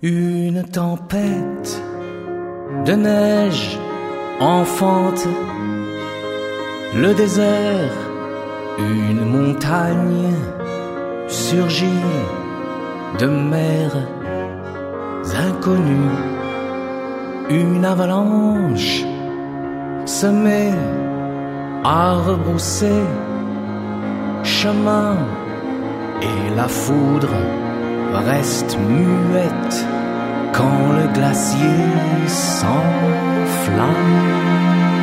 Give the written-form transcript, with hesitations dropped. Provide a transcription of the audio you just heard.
Une tempête de neige enfante le désert, une montagne surgit de mers inconnues, une avalanche se met à rebrousser chemin et la foudre reste muette quand le glacier s'enflamme.